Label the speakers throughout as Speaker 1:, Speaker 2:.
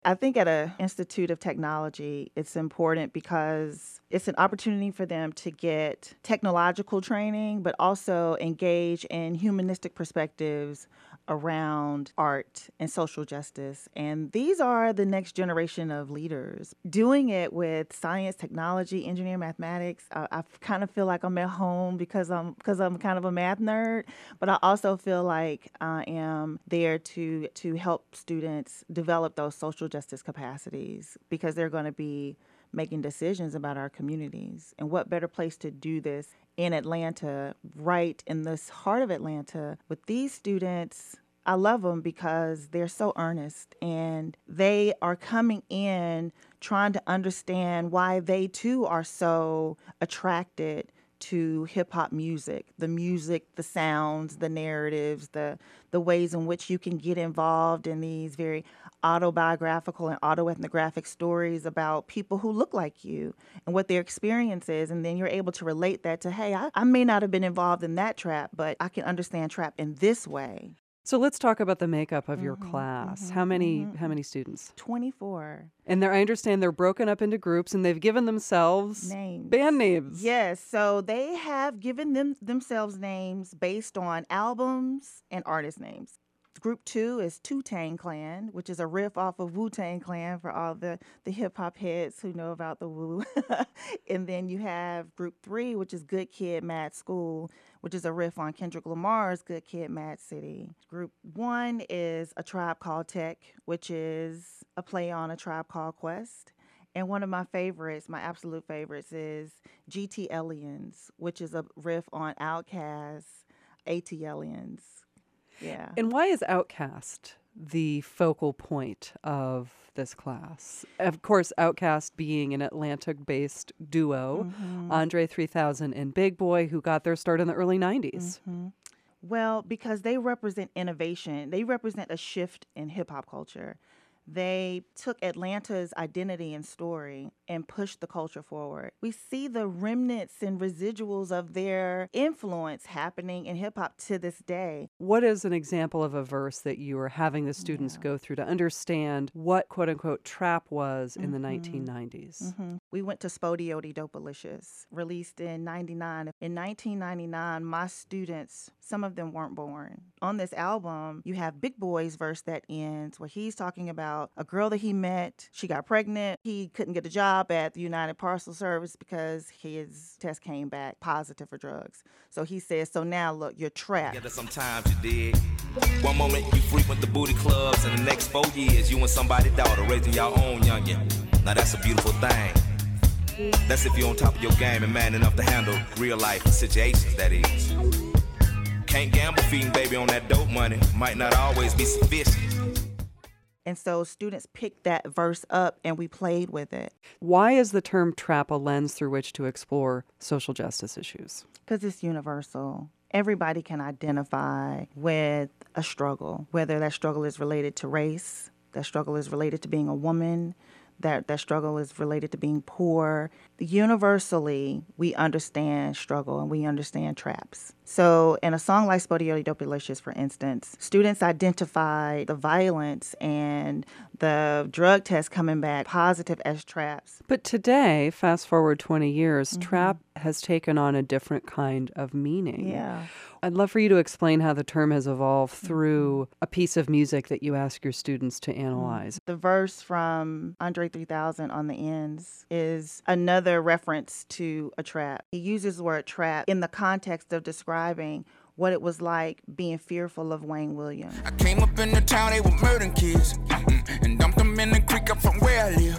Speaker 1: I think at an Institute of Technology, it's important because it's an opportunity for them to get technological training, but also engage in humanistic perspectives around art and social justice. And these are the next generation of leaders. Doing it with science, technology, engineering, mathematics, I kind of feel like I'm at home because I'm kind of a math nerd, but I also feel like I am there to help students develop those social justice capacities because they're going to be making decisions about our communities. And what better place to do this in Atlanta, right in this heart of Atlanta, with these students. I love them because they're so earnest and they are coming in trying to understand why they too are so attracted to hip hop music, the sounds, the narratives, the ways in which you can get involved in these very autobiographical and autoethnographic stories about people who look like you and what their experience is. And then you're able to relate that to, hey, I may not have been involved in that trap, but I can understand trap in this way.
Speaker 2: So let's talk about the makeup of your class. How many students?
Speaker 1: 24.
Speaker 2: And I understand they're broken up into groups and they've given themselves
Speaker 1: Names.
Speaker 2: band names.
Speaker 1: Yes, so they have given themselves names based on albums and artist names. Group 2 is Wu-Tang Clan, which is a riff off of Wu-Tang Clan for all the hip-hop heads who know about the Wu. And then you have Group 3, which is Good Kid, Mad School, which is a riff on Kendrick Lamar's Good Kid, Mad City. Group 1 is A Tribe Called Tech, which is a play on A Tribe Called Quest. And one of my favorites, my absolute favorites, is GT Aliens, which is a riff on Outkast, AT Aliens. Yeah.
Speaker 2: And why is Outkast the focal point of this class? Of course, Outkast being an Atlanta-based duo, Andre 3000 and Big Boy, who got their start in the early 90s.
Speaker 1: Well, because they represent innovation. They represent a shift in hip-hop culture. They took Atlanta's identity and story and pushed the culture forward. We see the remnants and residuals of their influence happening in hip hop to this day.
Speaker 2: What is an example of a verse that you are having the students go through to understand what quote unquote trap was in the 1990s?
Speaker 1: We went to Spodiote Dopalicious, released in 99. In 1999, my students, some of them weren't born. On this album, you have Big Boy's verse that ends where he's talking about a girl that he met. She got pregnant. He couldn't get a job at the United Parcel Service because his test came back positive for drugs. So he says, so now look, you're trapped.
Speaker 3: Yeah, sometimes you dig. One moment you frequent the booty clubs, and the next 4 years you and somebody's daughter raising your own youngin'. Now that's a beautiful thing. That's if you're on top of your game and man enough to handle real life situations, that is. Can't gamble feeding baby on that dope money. Might not always be sufficient.
Speaker 1: And so students picked that verse up and we played with it.
Speaker 2: Why is the term trap a lens through which to explore social justice issues?
Speaker 1: Because it's universal. Everybody can identify with a struggle, whether that struggle is related to race, that struggle is related to being a woman, that struggle is related to being poor. Universally, we understand struggle and we understand traps. So in a song like Spodiote Dopalicious, for instance, students identify the violence and the drug test coming back positive as traps.
Speaker 2: But today, fast forward 20 years, trap has taken on a different kind of meaning.
Speaker 1: Yeah.
Speaker 2: I'd love for you to explain how the term has evolved through a piece of music that you ask your students to analyze.
Speaker 1: The verse from Andre 3000 on the ends is another reference to a trap. He uses the word trap in the context of describing what it was like being fearful of Wayne Williams.
Speaker 4: I came up in the town, they were murdering kids, and dumped them in the creek up from where I live.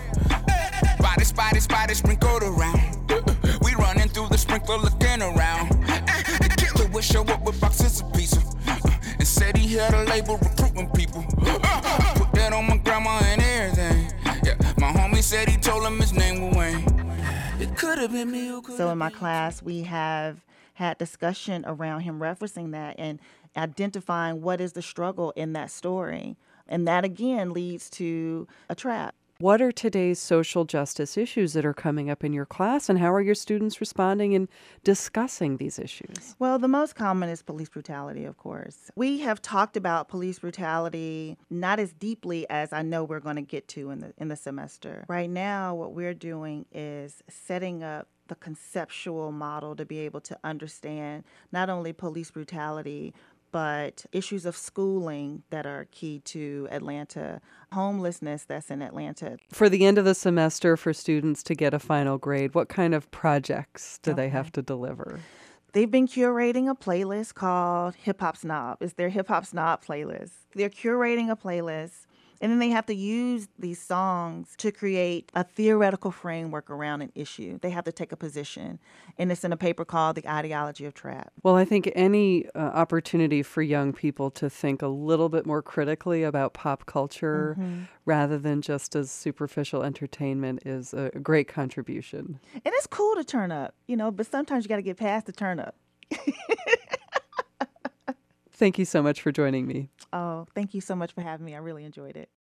Speaker 4: Body, sprinkled around. We running through the sprinkler looking around. The killer would show up with boxes of pizza, and said he had a label recruiting people. Put that on my grandma and everything. Yeah, my homie said he told him his name was Wayne. It could have been me.
Speaker 1: So in my class, we have had discussion around him referencing that and identifying what is the struggle in that story. And that, again, leads to a trap.
Speaker 2: What are today's social justice issues that are coming up in your class, and how are your students responding and discussing these issues?
Speaker 1: Well, the most common is police brutality, of course. We have talked about police brutality not as deeply as I know we're going to get to in the semester. Right now, what we're doing is setting up the conceptual model to be able to understand not only police brutality, but issues of schooling that are key to Atlanta, homelessness that's in Atlanta.
Speaker 2: For the end of the semester, for students to get a final grade, what kind of projects do they have to deliver?
Speaker 1: They've been curating a playlist called Hip Hop Snob. It's their Hip Hop Snob playlist. They're curating a playlist, and then they have to use these songs to create a theoretical framework around an issue. They have to take a position, and it's in a paper called The Ideology of Trap.
Speaker 2: Well, I think any opportunity for young people to think a little bit more critically about pop culture rather than just as superficial entertainment is a great contribution.
Speaker 1: And it's cool to turn up, but sometimes you got to get past the turn up.
Speaker 2: Thank you so much for joining me.
Speaker 1: Oh, thank you so much for having me. I really enjoyed it.